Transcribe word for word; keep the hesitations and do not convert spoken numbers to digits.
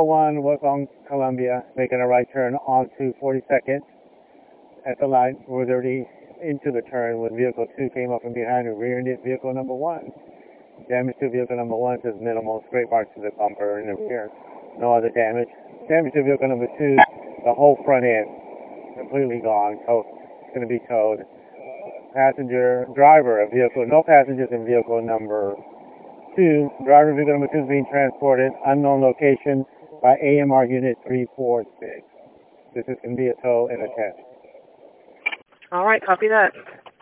one was on Columbia, making a right turn onto forty-second. At the light, was already into the turn when vehicle two came up from behind and rear-ended vehicle number one. Damage to vehicle number one says minimal, scrape marks to the bumper and the rear. No other damage. Damage to vehicle number two, the whole front end completely gone. Towed. It's going to be towed. Passenger, driver of vehicle, no passengers in vehicle number two. Driver of vehicle number two is being transported, unknown location by A M R unit three four six. This is going to be a tow and a test. All right, copy that.